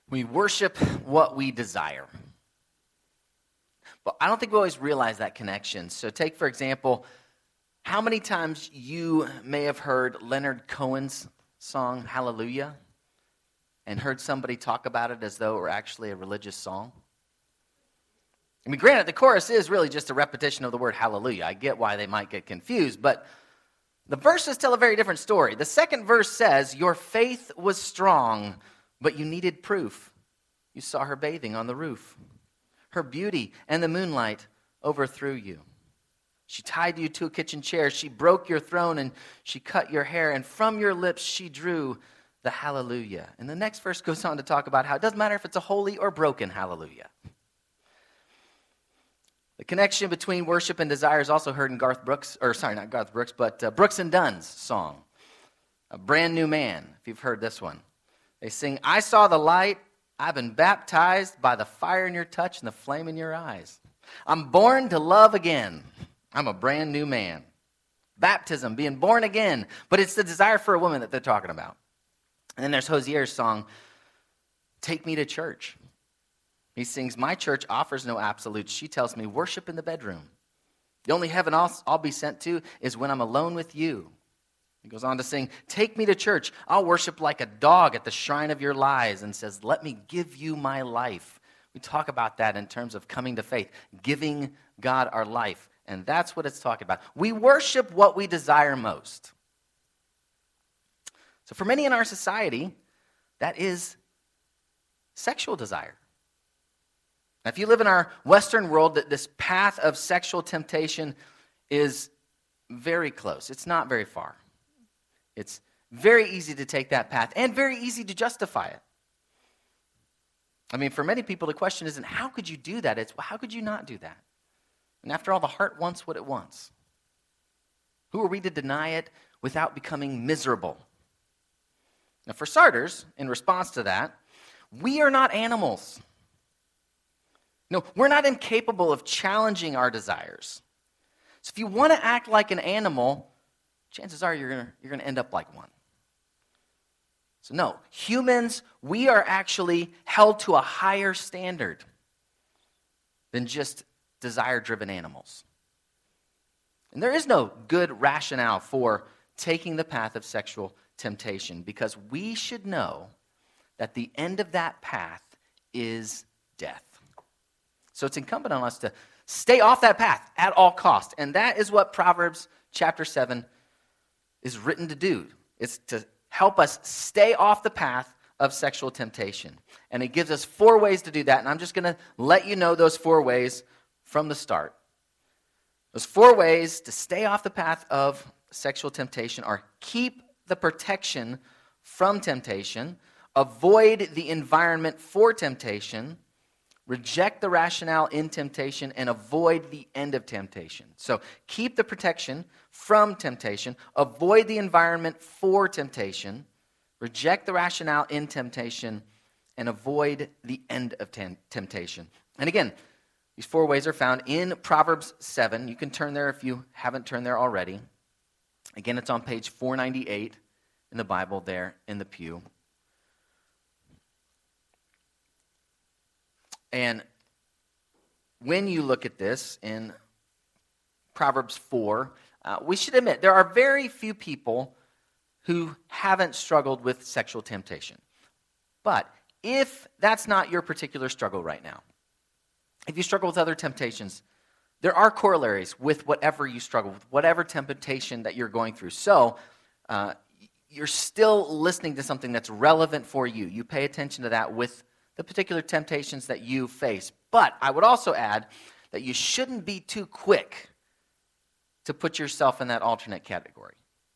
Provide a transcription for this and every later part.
We worship what we desire. But I don't think we always realize that connection. So take, for example, how many times you may have heard Leonard Cohen's song, Hallelujah, and heard somebody talk about it as though it were actually a religious song? I mean, granted, the chorus is really just a repetition of the word hallelujah. I get why they might get confused, but the verses tell a very different story. The second verse says, your faith was strong, but you needed proof. You saw her bathing on the roof. Her beauty and the moonlight overthrew you. She tied you to a kitchen chair. She broke your throne and she cut your hair. And from your lips she drew the hallelujah. And the next verse goes on to talk about how it doesn't matter if it's a holy or broken hallelujah. The connection between worship and desire is also heard in Brooks and Dunn's song, A Brand New Man, if you've heard this one. They sing, I saw the light, I've been baptized by the fire in your touch and the flame in your eyes. I'm born to love again. I'm a brand new man. Baptism, being born again. But it's the desire for a woman that they're talking about. And then there's Hosier's song, Take Me to Church. He sings, my church offers no absolutes. She tells me, worship in the bedroom. The only heaven I'll be sent to is when I'm alone with you. He goes on to sing, take me to church. I'll worship like a dog at the shrine of your lies, and says, let me give you my life. We talk about that in terms of coming to faith, giving God our life. And that's what it's talking about. We worship what we desire most. So for many in our society, that is sexual desire. Now, if you live in our Western world, this path of sexual temptation is very close. It's not very far. It's very easy to take that path and very easy to justify it. I mean, for many people, the question isn't, how could you do that? It's, well, how could you not do that? And after all, the heart wants what it wants. Who are we to deny it without becoming miserable? Now, for starters, in response to that, we are not animals. No, we're not incapable of challenging our desires. So if you want to act like an animal, chances are you're going to end up like one. So no, humans, we are actually held to a higher standard than just desire-driven animals. And there is no good rationale for taking the path of sexual temptation, because we should know that the end of that path is death. So it's incumbent on us to stay off that path at all costs. And that is what Proverbs chapter 7 is written to do. It's to help us stay off the path of sexual temptation. And it gives us 4 ways to do that. And I'm just going to let you know those 4 ways from the start. Those 4 ways to stay off the path of sexual temptation are: keep the protection from temptation, avoid the environment for temptation, reject the rationale in temptation, and avoid the end of temptation. So keep the protection from temptation, avoid the environment for temptation, reject the rationale in temptation, and avoid the end of temptation. And again, these 4 ways are found in Proverbs 7. You can turn there if you haven't turned there already. Again, it's on page 498 in the Bible there in the pew. And when you look at this in Proverbs 4, we should admit there are very few people who haven't struggled with sexual temptation. But if that's not your particular struggle right now, if you struggle with other temptations, there are corollaries with whatever you struggle with, whatever temptation that you're going through. So you're still listening to something that's relevant for you. You pay attention to that with the particular temptations that you face. But I would also add that you shouldn't be too quick to put yourself in that alternate category.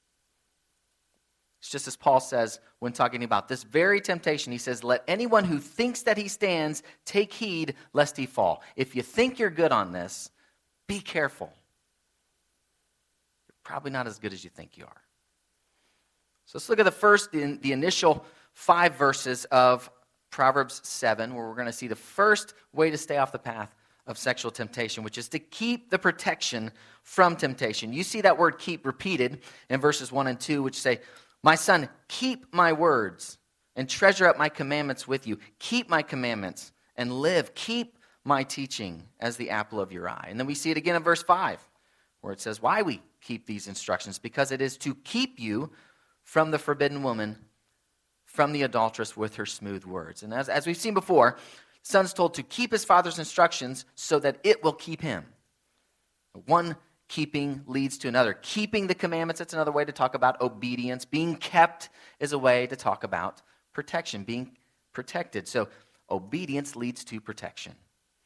It's just as Paul says when talking about this very temptation. He says, let anyone who thinks that he stands take heed lest he fall. If you think you're good on this, be careful. You're probably not as good as you think you are. So let's look at the initial 5 verses of Proverbs 7, where we're going to see the first way to stay off the path of sexual temptation, which is to keep the protection from temptation. You see that word keep repeated in verses 1 and 2, which say, my son, keep my words, and treasure up my commandments with you. Keep my commandments and live. Keep my teaching as the apple of your eye. And then we see it again in verse 5, where it says why we keep these instructions, because it is to keep you from the forbidden woman, from the adulteress with her smooth words. And as we've seen before, the son's told to keep his father's instructions so that it will keep him. One keeping leads to another. Keeping the commandments, that's another way to talk about obedience. Being kept is a way to talk about protection, being protected. So obedience leads to protection.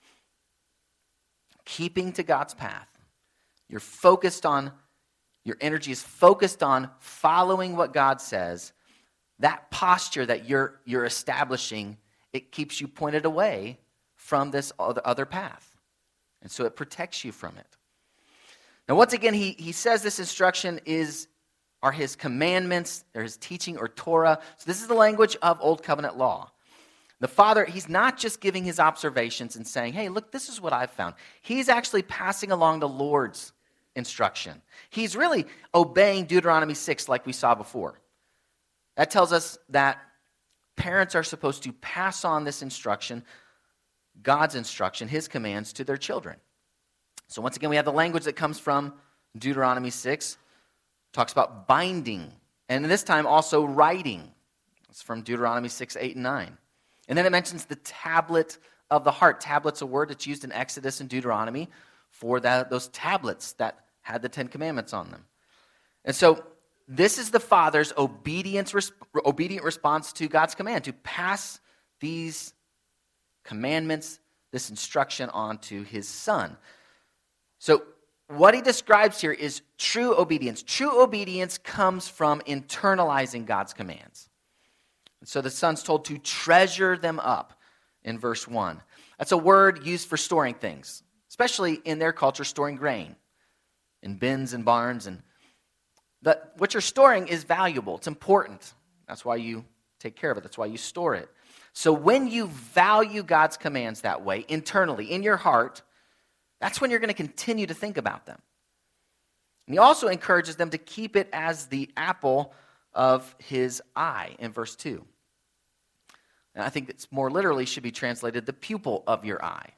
Keeping to God's path. Your energy is focused on following what God says. That posture that you're establishing, it keeps you pointed away from this other path. And so it protects you from it. Now, once again, he says this instruction are his commandments, they're his teaching or Torah. So this is the language of Old Covenant law. The father, he's not just giving his observations and saying, hey, look, this is what I've found. He's actually passing along the Lord's instruction. He's really obeying Deuteronomy 6 like we saw before. That tells us that parents are supposed to pass on this instruction, God's instruction, his commands to their children. So once again, we have the language that comes from Deuteronomy 6. Talks about binding, and this time also writing. It's from Deuteronomy 6, 8, and 9. And then it mentions the tablet of the heart. Tablet's a word that's used in Exodus and Deuteronomy for those tablets that had the Ten Commandments on them. And so this is the father's obedient response to God's command, to pass these commandments, this instruction on to his son. So what he describes here is true obedience. True obedience comes from internalizing God's commands. And so the son's told to treasure them up in verse 1. That's a word used for storing things, especially in their culture, storing grain in bins and barns. And what you're storing is valuable. It's important. That's why you take care of it. That's why you store it. So when you value God's commands that way, internally, in your heart, that's when you're going to continue to think about them. And he also encourages them to keep it as the apple of his eye in verse 2. And I think it's more literally should be translated the pupil of your eye.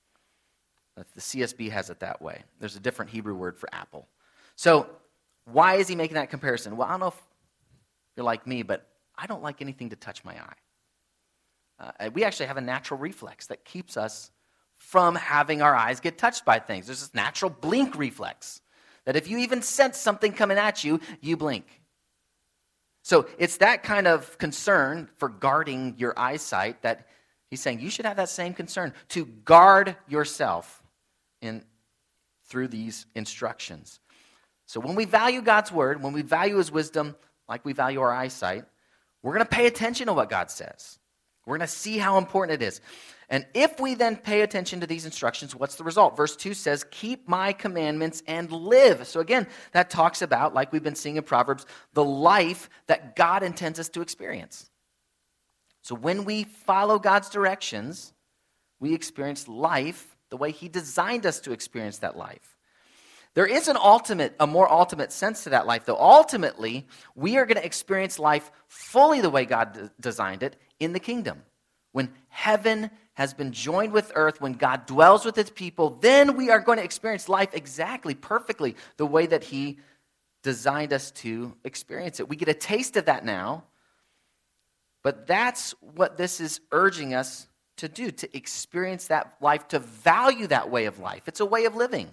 The CSB has it that way. There's a different Hebrew word for apple. So why is he making that comparison? Well, I don't know if you're like me, but I don't like anything to touch my eye. We actually have a natural reflex that keeps us from having our eyes get touched by things. There's this natural blink reflex that if you even sense something coming at you, you blink. So it's that kind of concern for guarding your eyesight that he's saying you should have that same concern to guard yourself through these instructions. So when we value God's word, when we value his wisdom like we value our eyesight, we're going to pay attention to what God says. We're going to see how important it is. And if we then pay attention to these instructions, what's the result? Verse 2 says, keep my commandments and live. So again, that talks about, like we've been seeing in Proverbs, the life that God intends us to experience. So when we follow God's directions, we experience life the way he designed us to experience that life. There is a more ultimate sense to that life, though. Ultimately, we are going to experience life fully the way God designed it in the kingdom. When heaven has been joined with earth, when God dwells with his people, then we are going to experience life exactly, perfectly, the way that he designed us to experience it. We get a taste of that now, but that's what this is urging us to do, to experience that life, to value that way of life. It's a way of living.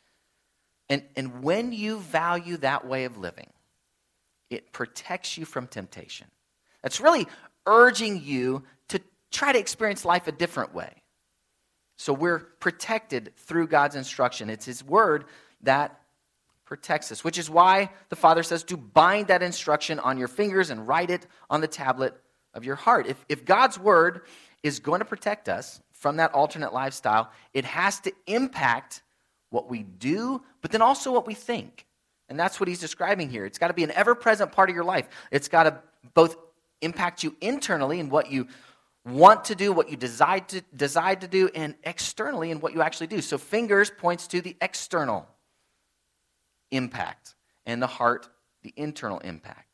And when you value that way of living, it protects you from temptation. That's really urging you to try to experience life a different way. So we're protected through God's instruction. It's his word that protects us, which is why the Father says to bind that instruction on your fingers and write it on the tablet of your heart. If God's word is going to protect us from that alternate lifestyle, it has to impact what we do, but then also what we think. And that's what he's describing here. It's got to be an ever-present part of your life. It's got to both impact you internally in what you want to do, what you decide to do, and externally in what you actually do. So fingers points to the external impact, and the heart, the internal impact.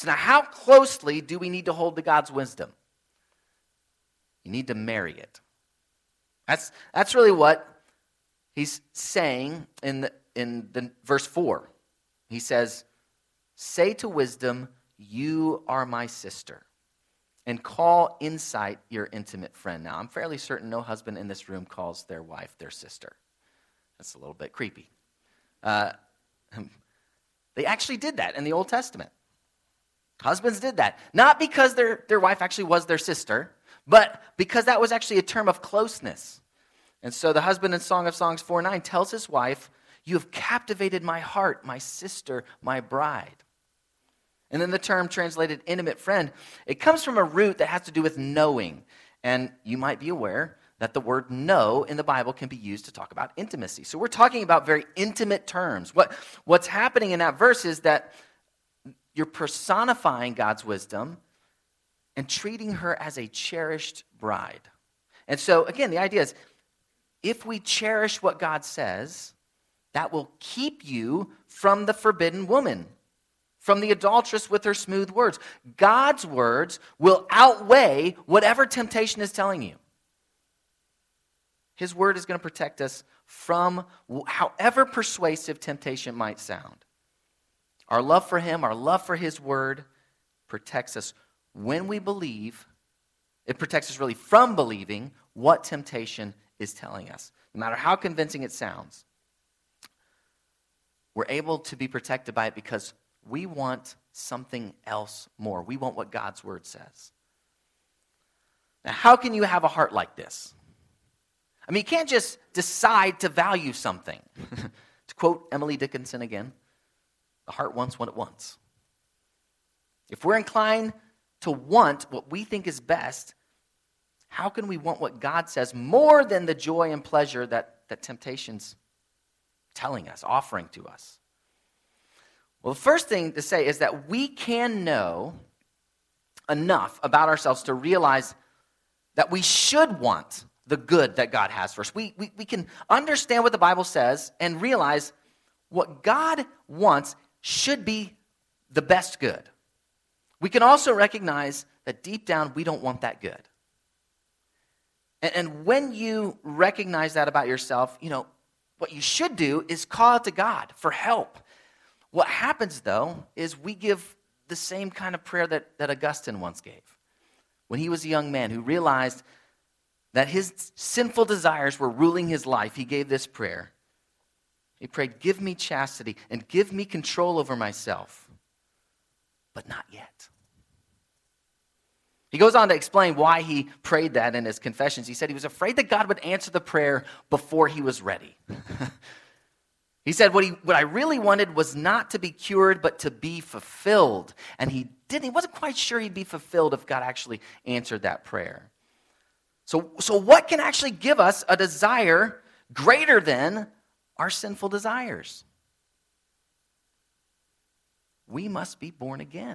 So now how closely do we need to hold to God's wisdom? You need to marry it. That's really what he's saying in the verse 4. He says, say to wisdom, you are my sister, and call insight your intimate friend. Now, I'm fairly certain no husband in this room calls their wife their sister. That's a little bit creepy. They actually did that in the Old Testament. Husbands did that. Not because their wife actually was their sister, but because that was actually a term of closeness. And so the husband in Song of Songs 4:9 tells his wife, you have captivated my heart, my sister, my bride. And then the term translated intimate friend, it comes from a root that has to do with knowing. And you might be aware that the word know in the Bible can be used to talk about intimacy. So we're talking about very intimate terms. What's happening in that verse is that you're personifying God's wisdom and treating her as a cherished bride. And so, again, the idea is, if we cherish what God says, that will keep you from the forbidden woman, from the adulteress with her smooth words. God's words will outweigh whatever temptation is telling you. His word is going to protect us from however persuasive temptation might sound. Our love for him, our love for his word protects us when we believe. It protects us really from believing what temptation is telling us. No matter how convincing it sounds, we're able to be protected by it because we want something else more. We want what God's word says. Now, how can you have a heart like this? I mean, you can't just decide to value something. To quote Emily Dickinson again, the heart wants what it wants. If we're inclined to want what we think is best, how can we want what God says more than the joy and pleasure that temptation's telling us, offering to us? Well, the first thing to say is that we can know enough about ourselves to realize that we should want the good that God has for us. We can understand what the Bible says and realize what God wants should be the best good. We can also recognize that deep down we don't want that good. And when you recognize that about yourself, what you should do is call out to God for help. What happens, though, is we give the same kind of prayer that Augustine once gave. When he was a young man who realized that his sinful desires were ruling his life, he gave this prayer. He prayed, give me chastity and give me control over myself, but not yet. He goes on to explain why he prayed that in his Confessions. He said he was afraid that God would answer the prayer before he was ready. He said what I really wanted was not to be cured, but to be fulfilled. And he wasn't quite sure he'd be fulfilled if God actually answered that prayer. So what can actually give us a desire greater than our sinful desires? We must be born again.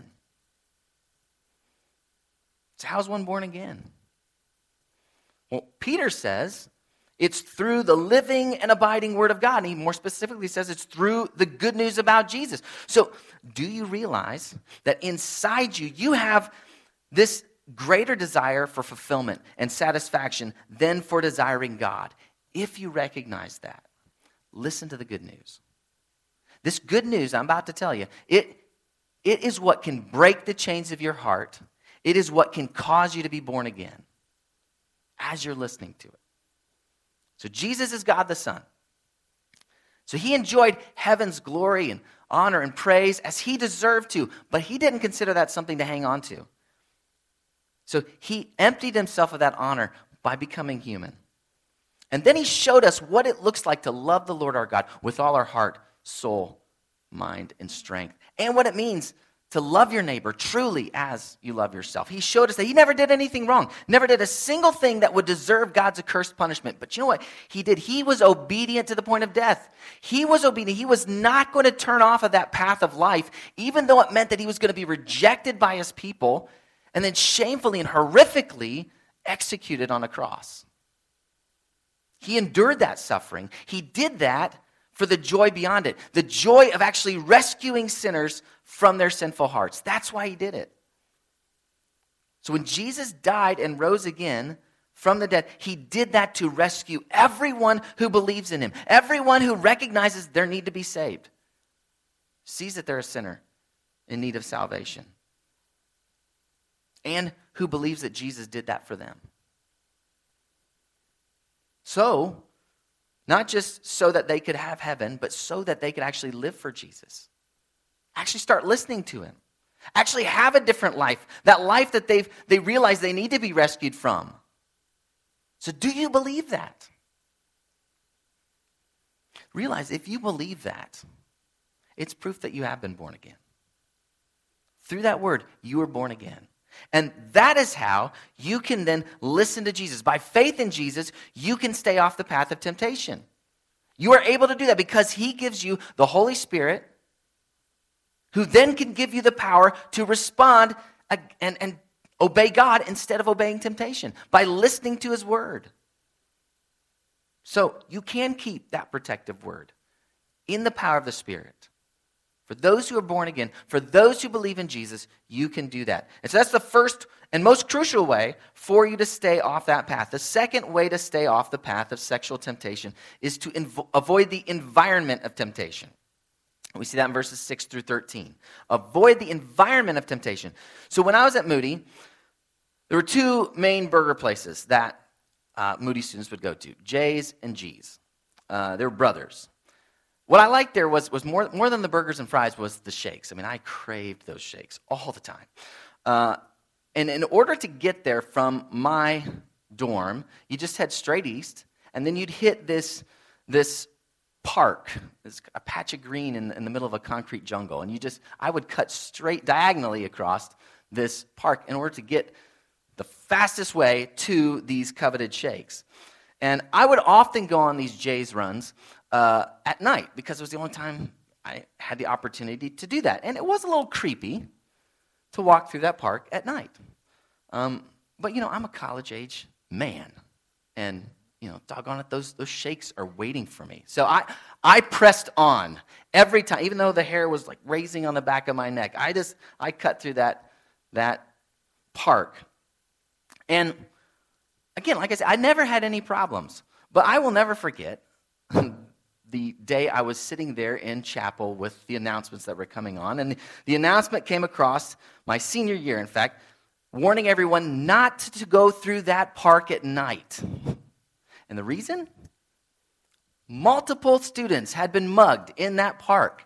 So how's one born again? Well, Peter says it's through the living and abiding word of God. And he more specifically says it's through the good news about Jesus. So do you realize that inside you have this greater desire for fulfillment and satisfaction than for desiring God? If you recognize that, listen to the good news. This good news I'm about to tell you, it is what can break the chains of your heart. It is what can cause you to be born again as you're listening to it. So Jesus is God the Son. So he enjoyed heaven's glory and honor and praise as he deserved to, but he didn't consider that something to hang on to. So he emptied himself of that honor by becoming human. And then he showed us what it looks like to love the Lord our God with all our heart, soul, mind, and strength. And what it means to love your neighbor truly as you love yourself. He showed us that he never did anything wrong, never did a single thing that would deserve God's accursed punishment. But you know what he did? He was obedient to the point of death. He was obedient. He was not going to turn off of that path of life, even though it meant that he was going to be rejected by his people and then shamefully and horrifically executed on a cross. He endured that suffering. He did that for the joy beyond it, the joy of actually rescuing sinners from their sinful hearts. That's why he did it. So when Jesus died and rose again from the dead, he did that to rescue everyone who believes in him, everyone who recognizes their need to be saved, sees that they're a sinner in need of salvation, and who believes that Jesus did that for them. So, not just so that they could have heaven, but so that they could actually live for Jesus. Actually start listening to him. Actually have a different life. That life that they realize they need to be rescued from. So do you believe that? Realize if you believe that, it's proof that you have been born again. Through that word, you were born again. And that is how you can then listen to Jesus. By faith in Jesus, you can stay off the path of temptation. You are able to do that because he gives you the Holy Spirit, who then can give you the power to respond and obey God instead of obeying temptation by listening to his word. So you can keep that protective word in the power of the Spirit. For those who are born again, for those who believe in Jesus, you can do that. And so that's the first and most crucial way for you to stay off that path. The second way to stay off the path of sexual temptation is to avoid the environment of temptation. We see that in verses 6 through 13. Avoid the environment of temptation. So when I was at Moody, there were two main burger places that Moody students would go to, J's and G's. They were brothers. What I liked there was more than the burgers and fries was the shakes. I mean, I craved those shakes all the time. And in order to get there from my dorm, you just head straight east, and then you'd hit this park, a patch of green in the middle of a concrete jungle. And I would cut straight diagonally across this park in order to get the fastest way to these coveted shakes. And I would often go on these J's runs at night because it was the only time I had the opportunity to do that. And it was a little creepy to walk through that park at night. But, I'm a college-age man. And, doggone it, those shakes are waiting for me. So I pressed on every time, even though the hair was like raising on the back of my neck. I cut through that park. And again, like I said, I never had any problems. But I will never forget the day I was sitting there in chapel with the announcements that were coming on. And the announcement came across my senior year, in fact, warning everyone not to go through that park at night. And the reason? Multiple students had been mugged in that park.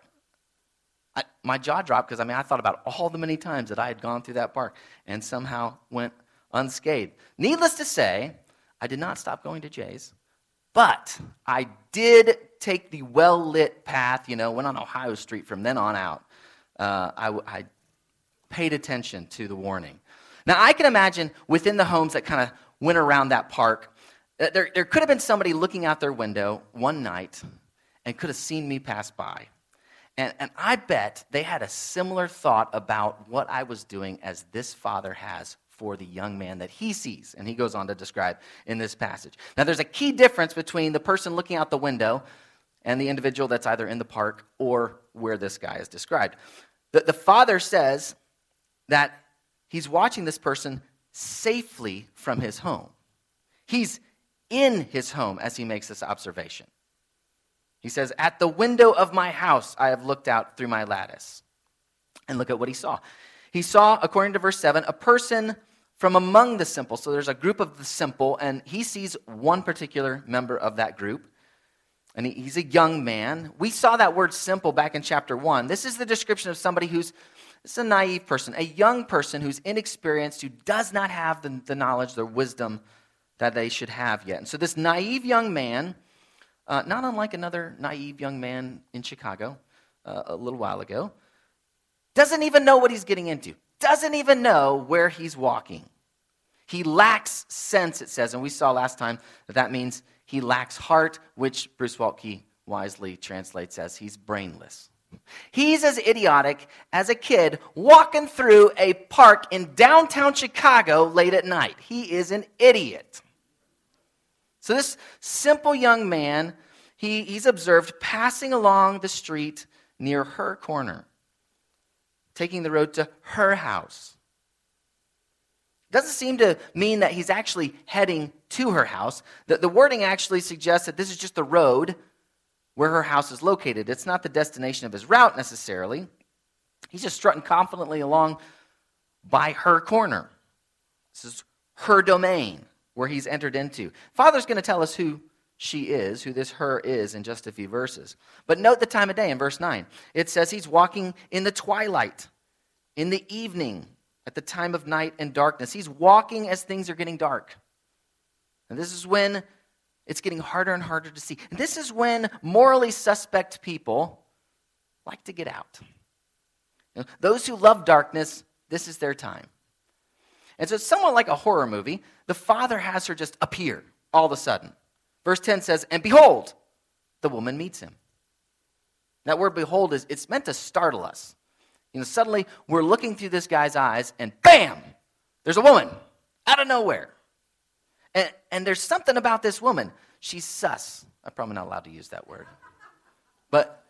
My jaw dropped because, I thought about all the many times that I had gone through that park and somehow went unscathed. Needless to say, I did not stop going to Jay's, but I did take the well-lit path, went on Ohio Street from then on out. I paid attention to the warning. Now, I can imagine within the homes that kind of went around that park, there could have been somebody looking out their window one night and could have seen me pass by. And I bet they had a similar thought about what I was doing as this father has for the young man that he sees. And he goes on to describe in this passage. Now, there's a key difference between the person looking out the window and the individual that's either in the park or where this guy is described. The father says that he's watching this person safely from his home. He's in his home as he makes this observation. He says, "At the window of my house I have looked out through my lattice." And look at what he saw. He saw, according to verse 7, a person from among the simple. So there's a group of the simple, and he sees one particular member of that group. And he's a young man. We saw that word simple back in chapter 1. This is the description of somebody who's a naive person, a young person who's inexperienced, who does not have the knowledge, the wisdom that they should have yet. And so this naive young man, not unlike another naive young man in Chicago a little while ago, doesn't even know what he's getting into, doesn't even know where he's walking. He lacks sense, it says, and we saw last time that means he lacks heart, which Bruce Waltke wisely translates as he's brainless. He's as idiotic as a kid walking through a park in downtown Chicago late at night. He is an idiot. So this simple young man, he's observed passing along the street near her corner, taking the road to her house. Doesn't seem to mean that he's actually heading to her house. The wording actually suggests that this is just the road where her house is located. It's not the destination of his route necessarily. He's just strutting confidently along by her corner. This is her domain where he's entered into. Father's going to tell us who she is, who this her is, in just a few verses. But note the time of day in verse 9. It says he's walking in the twilight, in the evening, at the time of night and darkness. He's walking as things are getting dark. And this is when it's getting harder and harder to see. And this is when morally suspect people like to get out. You know, those who love darkness, this is their time. And so it's somewhat like a horror movie. The father has her just appear all of a sudden. Verse 10 says, and behold, the woman meets him. That word behold it's meant to startle us. You know, suddenly we're looking through this guy's eyes and bam, there's a woman out of nowhere. And there's something about this woman. She's sus. I'm probably not allowed to use that word. But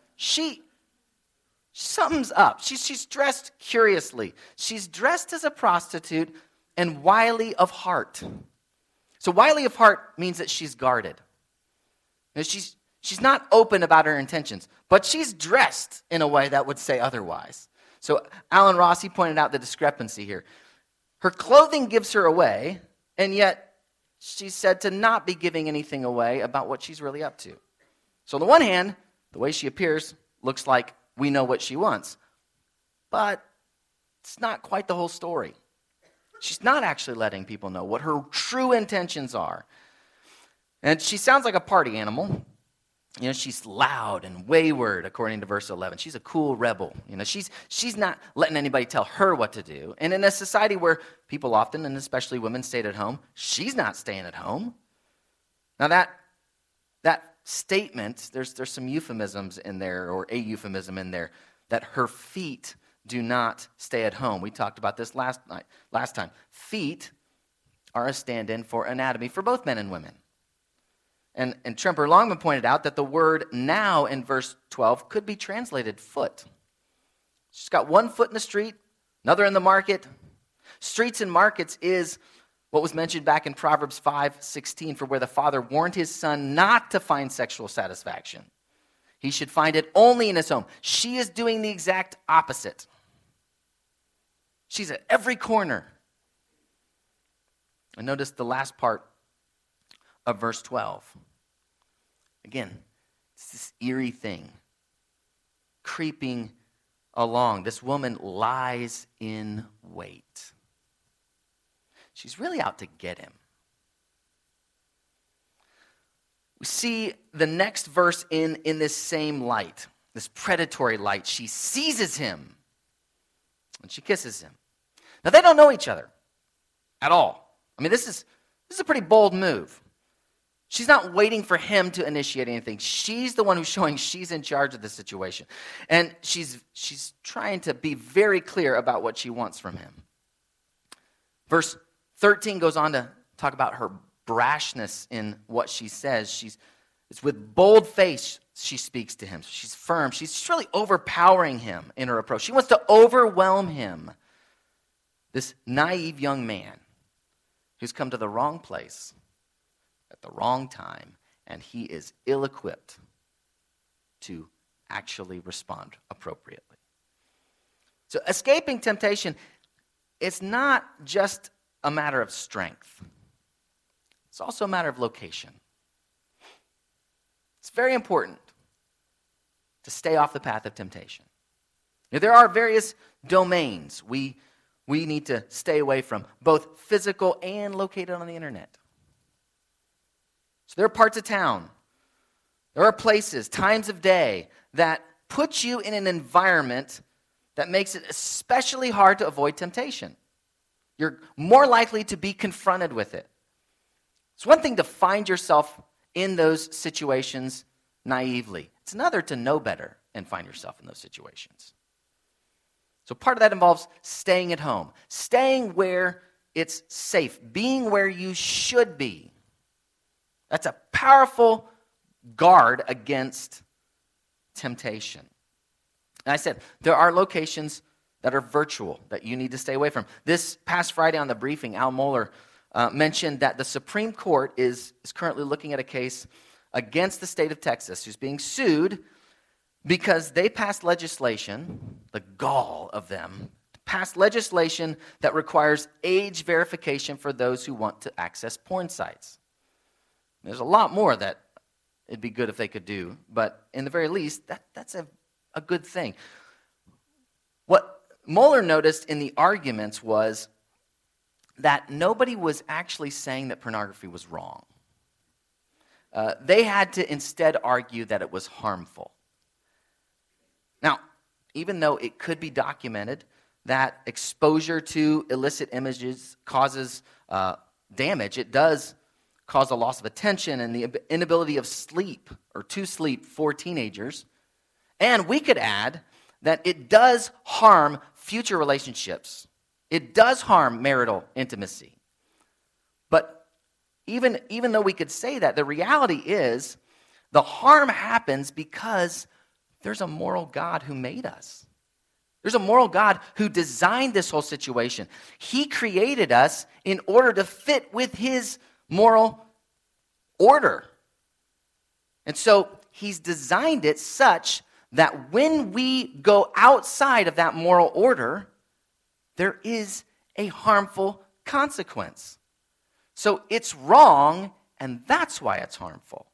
something's up. She's dressed curiously. She's dressed as a prostitute and wily of heart. So wily of heart means that she's guarded. You know, she's not open about her intentions, but she's dressed in a way that would say otherwise. So Alan Ross, he pointed out the discrepancy here. Her clothing gives her away, and yet she's said to not be giving anything away about what she's really up to. So on the one hand, the way she appears looks like we know what she wants. But it's not quite the whole story. She's not actually letting people know what her true intentions are. And she sounds like a party animal. You know, she's loud and wayward, according to verse 11. She's a cool rebel. You know, she's not letting anybody tell her what to do. And in a society where people often, and especially women, stayed at home, she's not staying at home. Now that statement, there's some euphemisms in there, or a euphemism in there, that her feet do not stay at home. We talked about this last time. Feet are a stand-in for anatomy for both men and women. And Tremper Longman pointed out that the word now in verse 12 could be translated foot. She's got one foot in the street, another in the market. Streets and markets is what was mentioned back in Proverbs 5:16, for where the father warned his son not to find sexual satisfaction. He should find it only in his home. She is doing the exact opposite. She's at every corner. And notice the last part of verse 12. Again, it's this eerie thing creeping along. This woman lies in wait. She's really out to get him. We see the next verse in this same light, this predatory light. She seizes him and she kisses him. Now, they don't know each other at all. I mean, this is a pretty bold move. She's not waiting for him to initiate anything. She's the one who's showing she's in charge of the situation. And she's trying to be very clear about what she wants from him. Verse 13 goes on to talk about her brashness in what she says. It's with bold face she speaks to him. She's firm. She's really overpowering him in her approach. She wants to overwhelm him. This naive young man who's come to the wrong place at the wrong time, and he is ill-equipped to actually respond appropriately. So escaping temptation, it's not just a matter of strength. It's also a matter of location. It's very important to stay off the path of temptation. Now, there are various domains we need to stay away from, both physical and located on the internet. So there are parts of town, there are places, times of day that put you in an environment that makes it especially hard to avoid temptation. You're more likely to be confronted with it. It's one thing to find yourself in those situations naively. It's another to know better and find yourself in those situations. So part of that involves staying at home, staying where it's safe, being where you should be. That's a powerful guard against temptation. And I said, there are locations that are virtual that you need to stay away from. This past Friday on the briefing, Al Mohler mentioned that the Supreme Court is currently looking at a case against the state of Texas, who's being sued because they passed legislation, the gall of them, passed legislation that requires age verification for those who want to access porn sites. There's a lot more that it'd be good if they could do, but in the very least, that's a good thing. What Mohler noticed in the arguments was that nobody was actually saying that pornography was wrong. They had to instead argue that it was harmful. Now, even though it could be documented that exposure to illicit images causes damage, it does cause a loss of attention and the inability of sleep or to sleep for teenagers. And we could add that it does harm future relationships. It does harm marital intimacy. But even though we could say that, the reality is the harm happens because there's a moral God who made us. There's a moral God who designed this whole situation. He created us in order to fit with his moral order. And so he's designed it such that when we go outside of that moral order, there is a harmful consequence. So it's wrong, and that's why it's harmful.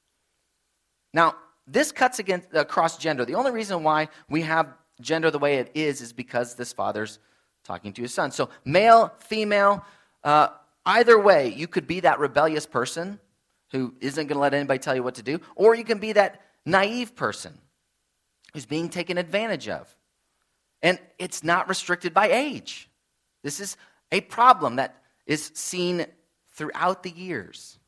Now, this cuts across gender. The only reason why we have gender the way it is because this father's talking to his son. So male, female, either way, you could be that rebellious person who isn't going to let anybody tell you what to do, or you can be that naive person who's being taken advantage of. And it's not restricted by age. This is a problem that is seen throughout the years.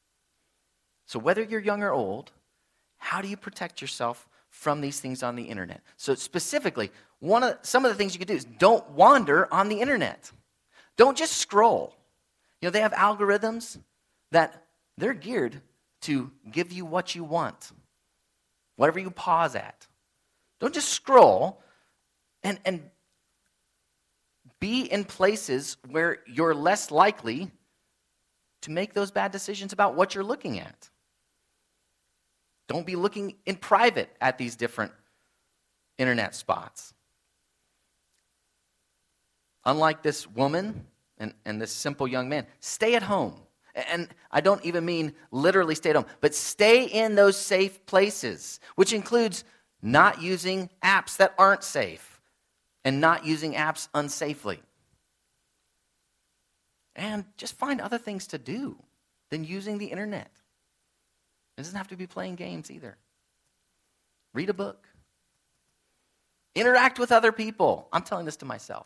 So whether you're young or old, how do you protect yourself from these things on the internet? So specifically, some of the things you could do is don't wander on the internet. Don't just scroll. They have algorithms that they're geared to give you what you want, whatever you pause at. Don't just scroll and be in places where you're less likely to make those bad decisions about what you're looking at. Don't be looking in private at these different internet spots. Unlike this woman and this simple young man, stay at home. And I don't even mean literally stay at home, but stay in those safe places, which includes not using apps that aren't safe and not using apps unsafely. And just find other things to do than using the internet. It doesn't have to be playing games either. Read a book. Interact with other people. I'm telling this to myself.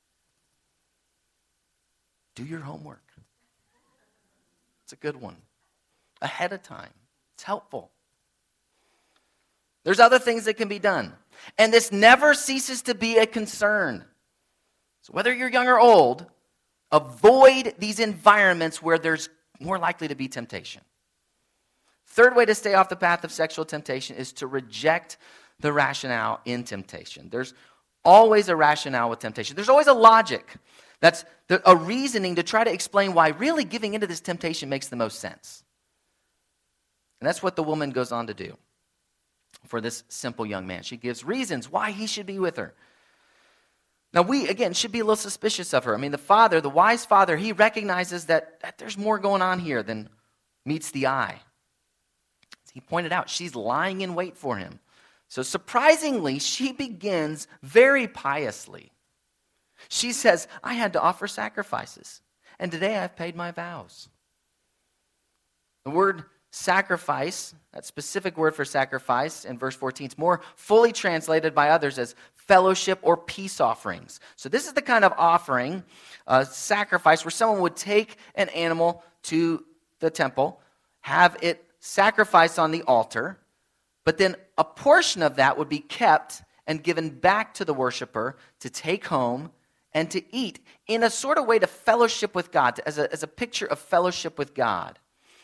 Do your homework. It's a good one. Ahead of time. It's helpful. There's other things that can be done. And this never ceases to be a concern. So whether you're young or old, avoid these environments where there's more likely to be temptation. Third way to stay off the path of sexual temptation is to reject the rationale in temptation. There's always a rationale with temptation. There's always a logic. That's a reasoning to try to explain why really giving into this temptation makes the most sense. And that's what the woman goes on to do for this simple young man. She gives reasons why he should be with her. Now we, again, should be a little suspicious of her. I mean, the wise father, he recognizes that there's more going on here than meets the eye. He pointed out she's lying in wait for him. So surprisingly, she begins very piously. She says, I had to offer sacrifices, and today I've paid my vows. The word sacrifice, that specific word for sacrifice in verse 14, is more fully translated by others as fellowship or peace offerings. So this is the kind of offering, sacrifice, where someone would take an animal to the temple, have it sacrificed on the altar, but then a portion of that would be kept and given back to the worshiper to take home and to eat in a sort of way to fellowship with God, as a picture of fellowship with God.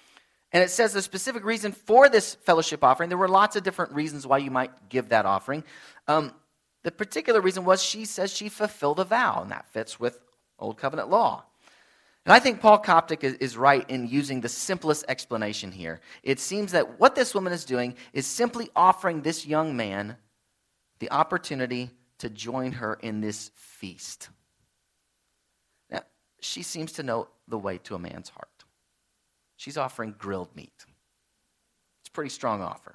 And it says the specific reason for this fellowship offering, there were lots of different reasons why you might give that offering. The particular reason was she says she fulfilled a vow, and that fits with Old Covenant law. And I think Paul Koptic is right in using the simplest explanation here. It seems that what this woman is doing is simply offering this young man the opportunity to join her in this feast. Now, she seems to know the way to a man's heart. She's offering grilled meat. It's a pretty strong offer.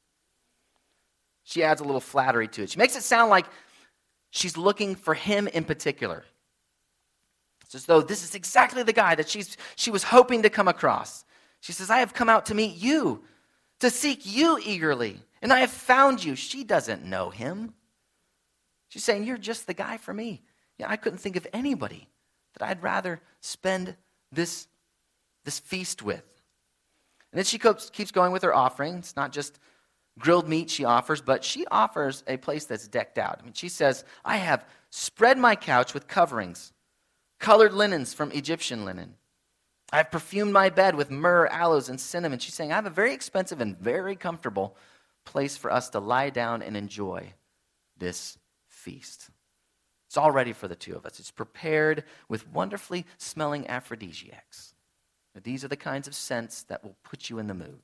She adds a little flattery to it. She makes it sound like she's looking for him in particular. It's as though this is exactly the guy that she was hoping to come across. She says, I have come out to meet you, to seek you eagerly, and I have found you. She doesn't know him. She's saying, you're just the guy for me. Yeah, I couldn't think of anybody that I'd rather spend this feast with. And then she keeps going with her offering. It's not just grilled meat she offers, but she offers a place that's decked out. I mean, she says, I have spread my couch with coverings, colored linens from Egyptian linen. I have perfumed my bed with myrrh, aloes, and cinnamon. She's saying, I have a very expensive and very comfortable place for us to lie down and enjoy this feast. It's all ready for the two of us. It's prepared with wonderfully smelling aphrodisiacs. These are the kinds of scents that will put you in the mood.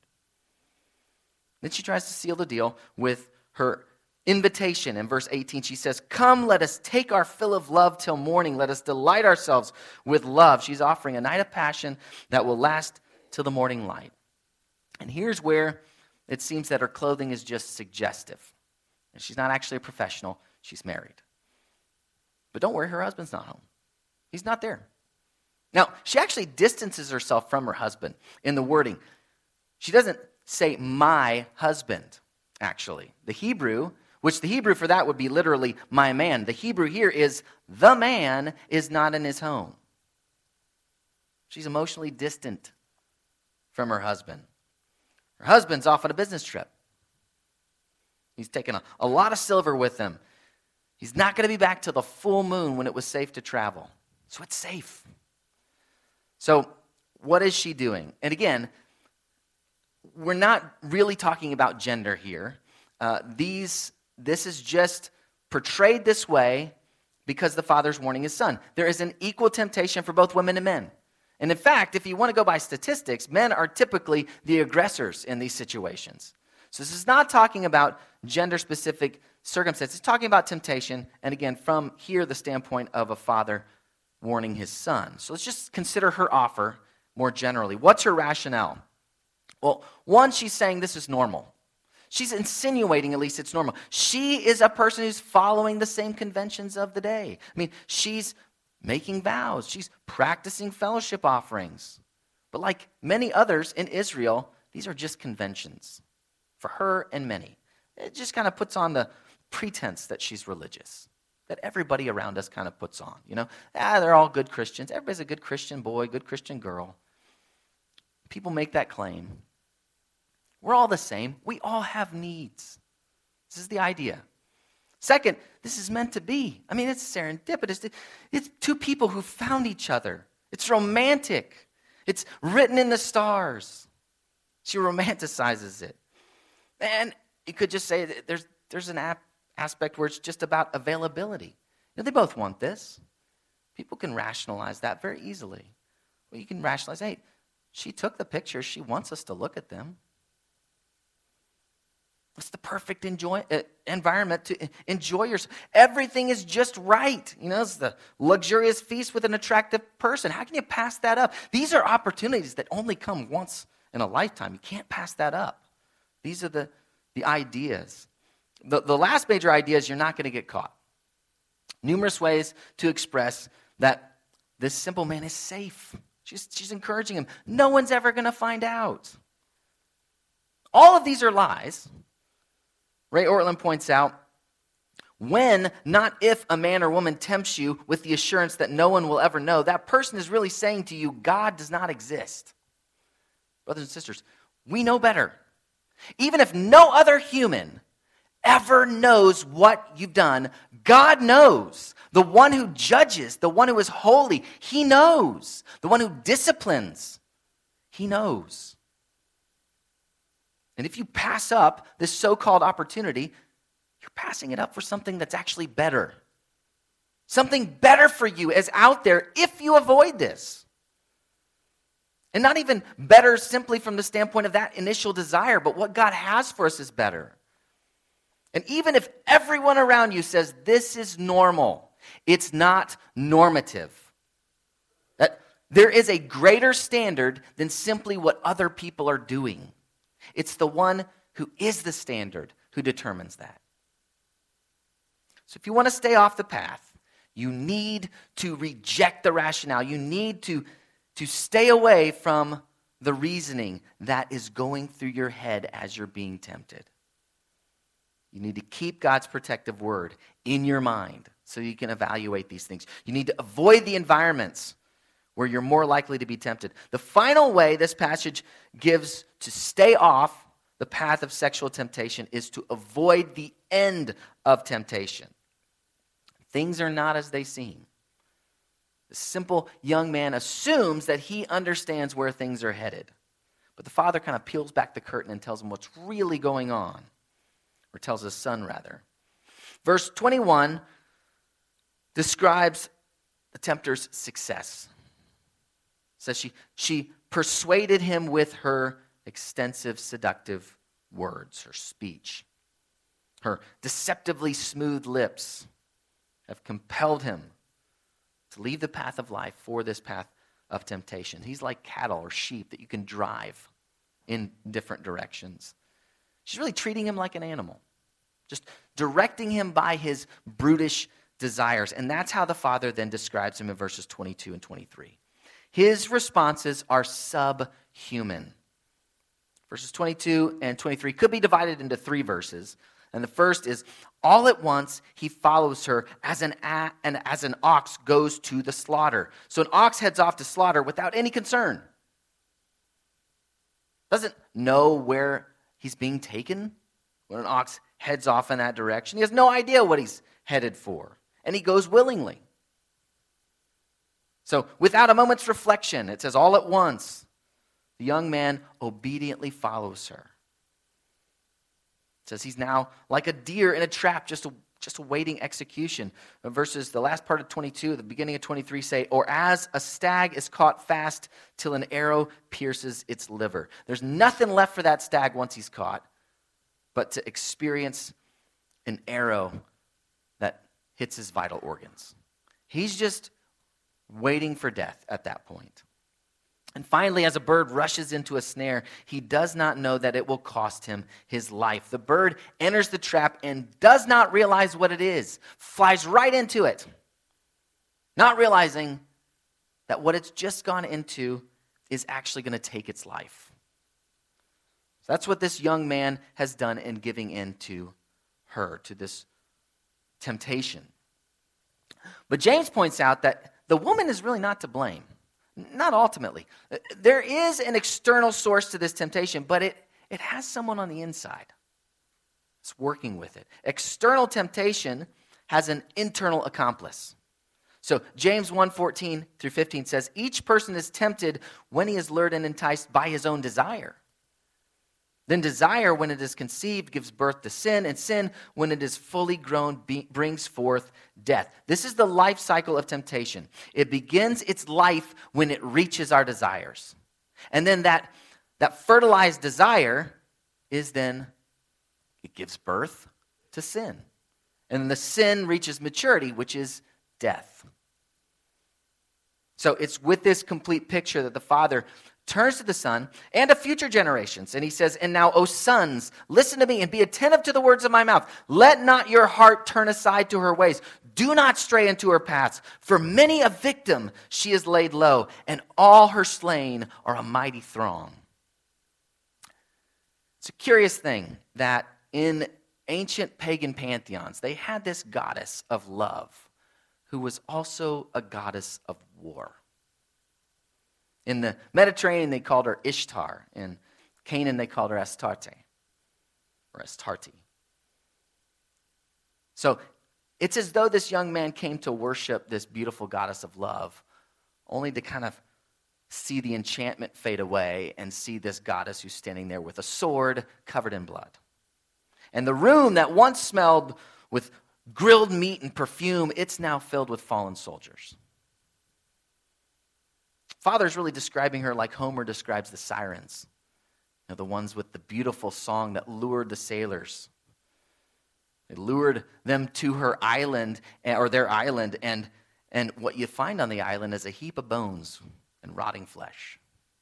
Then she tries to seal the deal with her invitation. In verse 18, she says, come, let us take our fill of love till morning. Let us delight ourselves with love. She's offering a night of passion that will last till the morning light. And here's where it seems that her clothing is just suggestive. And she's not actually a professional. She's married. But don't worry, her husband's not home. He's not there. Now, she actually distances herself from her husband in the wording. She doesn't say, my husband, actually. The Hebrew, which the Hebrew for that would be literally my man. The Hebrew here is, the man is not in his home. She's emotionally distant from her husband. Her husband's off on a business trip. He's taken a lot of silver with him. He's not going to be back till the full moon when it was safe to travel. So it's safe. So what is she doing? And again, we're not really talking about gender here. This is just portrayed this way because the father's warning his son. There is an equal temptation for both women and men. And in fact, if you want to go by statistics, men are typically the aggressors in these situations. So this is not talking about gender-specific circumstances. It's talking about temptation, and again, from here, the standpoint of a father warning his son. So let's just consider her offer more generally. What's her rationale? Well, one, she's saying this is normal. She's insinuating at least it's normal. She is a person who's following the same conventions of the day. I mean, she's making vows. She's practicing fellowship offerings. But like many others in Israel, these are just conventions for her and many. It just kind of puts on the pretense that she's religious, that everybody around us kind of puts on. You know, they're all good Christians. Everybody's a good Christian boy, good Christian girl. People make that claim. We're all the same. We all have needs. This is the idea. Second, this is meant to be. I mean, it's serendipitous. It's two people who found each other. It's romantic. It's written in the stars. She romanticizes it. And you could just say that there's an aspect where it's just about availability. You know, they both want this. People can rationalize that very easily. Well, you can rationalize, hey, she took the pictures. She wants us to look at them. It's the perfect environment to enjoy yourself. Everything is just right. You know, it's the luxurious feast with an attractive person. How can you pass that up? These are opportunities that only come once in a lifetime. You can't pass that up. These are the ideas. The last major idea is you're not going to get caught. Numerous ways to express that this simple man is safe. She's encouraging him. No one's ever going to find out. All of these are lies. Ray Ortlund points out, when, not if, a man or woman tempts you with the assurance that no one will ever know, that person is really saying to you, God does not exist. Brothers and sisters, we know better. Even if no other human ever knows what you've done, God knows. The one who judges, the one who is holy, he knows. The one who disciplines, he knows. And if you pass up this so-called opportunity, you're passing it up for something that's actually better. Something better for you is out there if you avoid this. And not even better simply from the standpoint of that initial desire, but what God has for us is better. And even if everyone around you says this is normal, it's not normative. That there is a greater standard than simply what other people are doing. It's the one who is the standard who determines that. So if you want to stay off the path, you need to reject the rationale. You need to stay away from the reasoning that is going through your head as you're being tempted. You need to keep God's protective word in your mind so you can evaluate these things. You need to avoid the environments where you're more likely to be tempted. The final way this passage gives to stay off the path of sexual temptation is to avoid the end of temptation. Things are not as they seem. The simple young man assumes that he understands where things are headed. But the father kind of peels back the curtain and tells him what's really going on. Or tells his son, rather. Verse 21 describes the tempter's success. It says she persuaded him with her extensive seductive words, her speech. Her deceptively smooth lips have compelled him to leave the path of life for this path of temptation. He's like cattle or sheep that you can drive in different directions. She's really treating him like an animal, just directing him by his brutish desires. And that's how the father then describes him in verses 22 and 23. His responses are subhuman. Verses 22 and 23 could be divided into three verses. And the first is, all at once he follows her as an ox goes to the slaughter. So an ox heads off to slaughter without any concern. Doesn't know where he's being taken when an ox heads off in that direction. He has no idea what he's headed for. And he goes willingly. So without a moment's reflection, it says all at once, the young man obediently follows her. It says he's now like a deer in a trap, just awaiting execution. The last part of 22, the beginning of 23 say, or as a stag is caught fast till an arrow pierces its liver. There's nothing left for that stag once he's caught but to experience an arrow that hits his vital organs. He's just waiting for death at that point. And finally, as a bird rushes into a snare, he does not know that it will cost him his life. The bird enters the trap and does not realize what it is, flies right into it, not realizing that what it's just gone into is actually going to take its life. So that's what this young man has done in giving in to her, to this temptation. But James points out that the woman is really not to blame. Not ultimately. There is an external source to this temptation, but it has someone on the inside. It's working with it. External temptation has an internal accomplice. So James 1:14 through 15 says, each person is tempted when he is lured and enticed by his own desire. Then desire, when it is conceived, gives birth to sin, and sin, when it is fully grown, brings forth death. This is the life cycle of temptation. It begins its life when it reaches our desires. And then that fertilized desire is then, it gives birth to sin. And the sin reaches maturity, which is death. So it's with this complete picture that the Father turns to the Son and to future generations. And he says, and now, O sons, listen to me and be attentive to the words of my mouth. Let not your heart turn aside to her ways. Do not stray into her paths. For many a victim she is laid low, and all her slain are a mighty throng. It's a curious thing that in ancient pagan pantheons, they had this goddess of love who was also a goddess of war. In the Mediterranean, they called her Ishtar. In Canaan, they called her Astarte, or Astarte. So it's as though this young man came to worship this beautiful goddess of love, only to kind of see the enchantment fade away and see this goddess who's standing there with a sword covered in blood. And the room that once smelled with grilled meat and perfume, it's now filled with fallen soldiers. Father's really describing her like Homer describes the sirens. You know, the ones with the beautiful song that lured the sailors. They lured them to her island, or their island, and what you find on the island is a heap of bones and rotting flesh.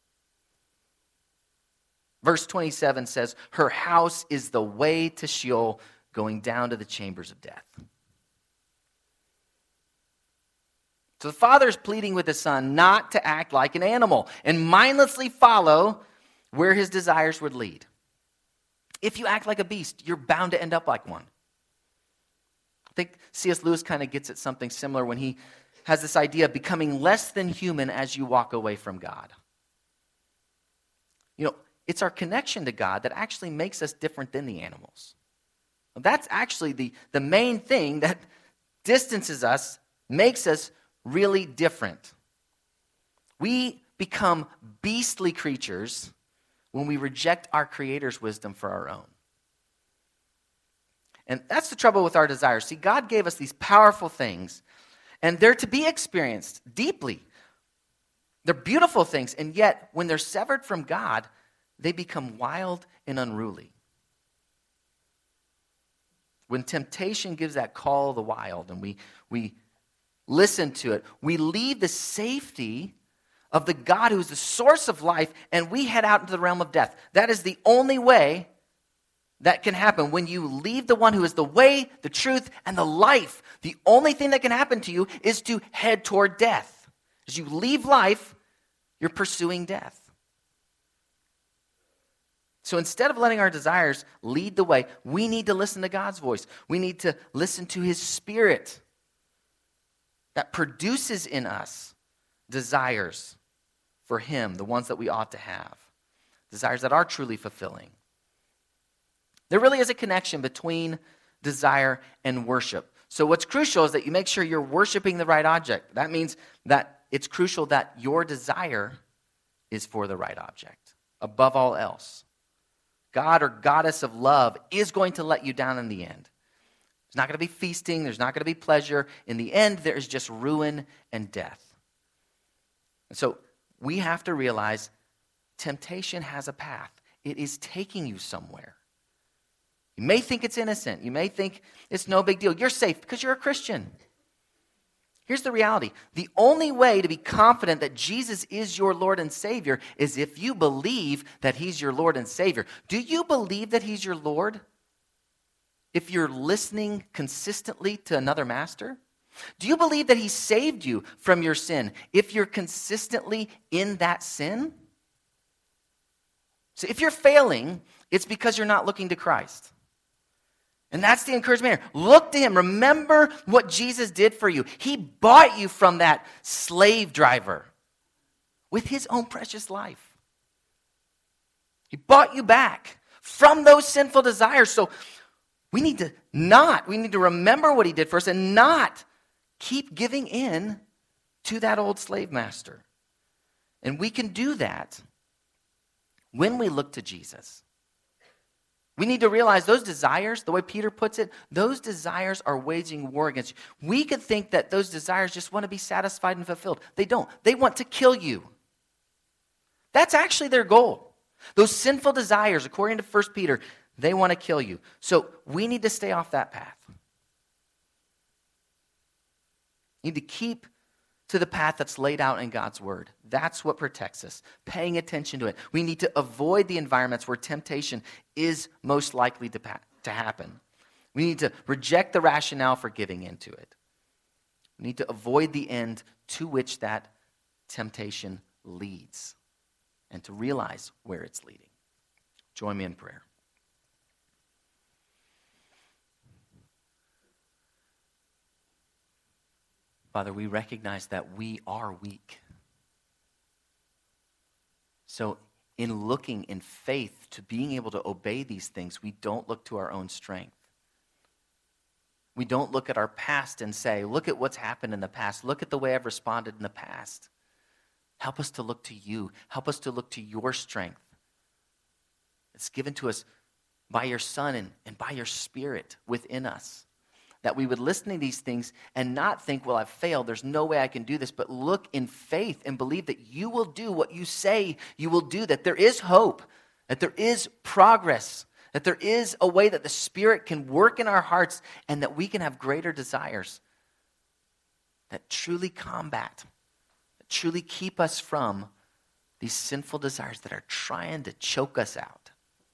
Verse 27 says, her house is the way to Sheol, going down to the chambers of death. So the father is pleading with the son not to act like an animal and mindlessly follow where his desires would lead. If you act like a beast, you're bound to end up like one. I think C.S. Lewis kind of gets at something similar when he has this idea of becoming less than human as you walk away from God. You know, it's our connection to God that actually makes us different than the animals. That's actually the main thing that distances us, makes us really different. We become beastly creatures when we reject our Creator's wisdom for our own. And that's the trouble with our desires. See, God gave us these powerful things, and they're to be experienced deeply. They're beautiful things, and yet when they're severed from God, they become wild and unruly. When temptation gives that call of the wild and we listen to it, we leave the safety of the God who is the source of life, and we head out into the realm of death. That is the only way that can happen. When you leave the one who is the way, the truth, and the life, the only thing that can happen to you is to head toward death. As you leave life, you're pursuing death. So instead of letting our desires lead the way, we need to listen to God's voice. We need to listen to His Spirit that produces in us desires for Him, the ones that we ought to have, desires that are truly fulfilling. There really is a connection between desire and worship. So what's crucial is that you make sure you're worshiping the right object. That means that it's crucial that your desire is for the right object, above all else. God or goddess of love is going to let you down in the end. There's not going to be feasting. There's not going to be pleasure. In the end, there is just ruin and death. And so we have to realize temptation has a path. It is taking you somewhere. You may think it's innocent. You may think it's no big deal. You're safe because you're a Christian. Here's the reality. The only way to be confident that Jesus is your Lord and Savior is if you believe that He's your Lord and Savior. Do you believe that He's your Lord? If you're listening consistently to another master? Do you believe that He saved you from your sin if you're consistently in that sin? So if you're failing, it's because you're not looking to Christ. And that's the encouragement here. Look to Him. Remember what Jesus did for you. He bought you from that slave driver with His own precious life. He bought you back from those sinful desires. So we need to remember what He did for us and not keep giving in to that old slave master. And we can do that when we look to Jesus. We need to realize those desires, the way Peter puts it, those desires are waging war against you. We could think that those desires just want to be satisfied and fulfilled. They don't. They want to kill you. That's actually their goal. Those sinful desires, according to 1 Peter, they want to kill you. So we need to stay off that path. We need to keep to the path that's laid out in God's Word. That's what protects us, paying attention to it. We need to avoid the environments where temptation is most likely to happen. We need to reject the rationale for giving into it. We need to avoid the end to which that temptation leads and to realize where it's leading. Join me in prayer. Father, we recognize that we are weak. So in looking in faith to being able to obey these things, we don't look to our own strength. We don't look at our past and say, look at what's happened in the past. Look at the way I've responded in the past. Help us to look to you. Help us to look to your strength. It's given to us by your Son and by your Spirit within us. That we would listen to these things and not think, well, I've failed. There's no way I can do this. But look in faith and believe that you will do what you say you will do. That there is hope. That there is progress. That there is a way that the Spirit can work in our hearts and that we can have greater desires that truly combat, that truly keep us from these sinful desires that are trying to choke us out.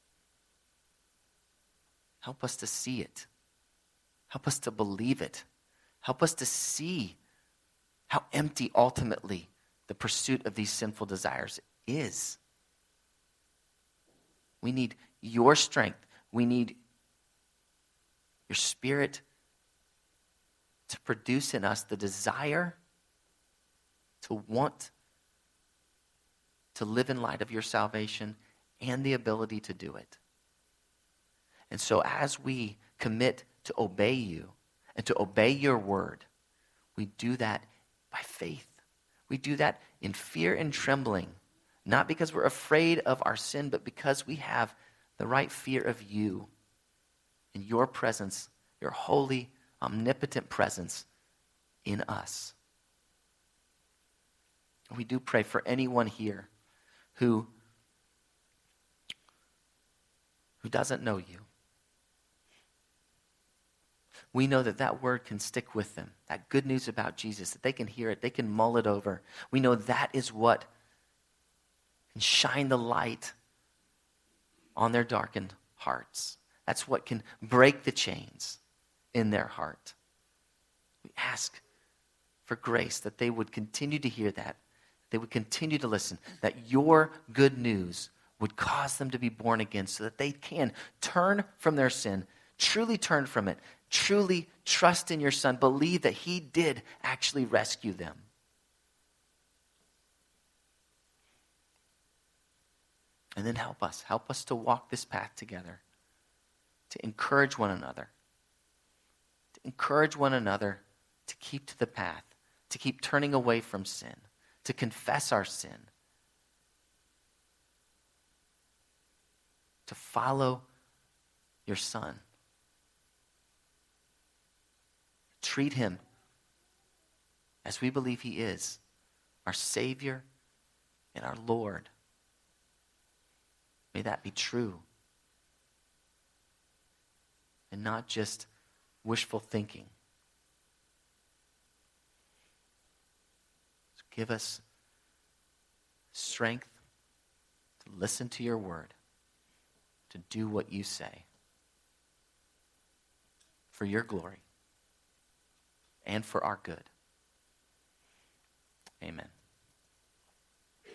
Help us to see it. Help us to believe it. Help us to see how empty ultimately the pursuit of these sinful desires is. We need your strength. We need your Spirit to produce in us the desire to want to live in light of your salvation and the ability to do it. And so as we commit to obey you and to obey your word, we do that by faith. We do that in fear and trembling, not because we're afraid of our sin, but because we have the right fear of you and your presence, your holy, omnipotent presence in us. We do pray for anyone here who doesn't know you. We know that that word can stick with them, that good news about Jesus, that they can hear it, they can mull it over. We know that is what can shine the light on their darkened hearts. That's what can break the chains in their heart. We ask for grace that they would continue to hear that, they would continue to listen, that your good news would cause them to be born again so that they can turn from their sin, truly turn from it, truly trust in your Son, believe that he did actually rescue them. And then help us to walk this path together, to encourage one another, to keep to the path, to keep turning away from sin, to confess our sin, to follow your Son. Treat him as we believe he is, our Savior and our Lord. May that be true. And not just wishful thinking. So give us strength to listen to your word, to do what you say for your glory and for our good. Amen.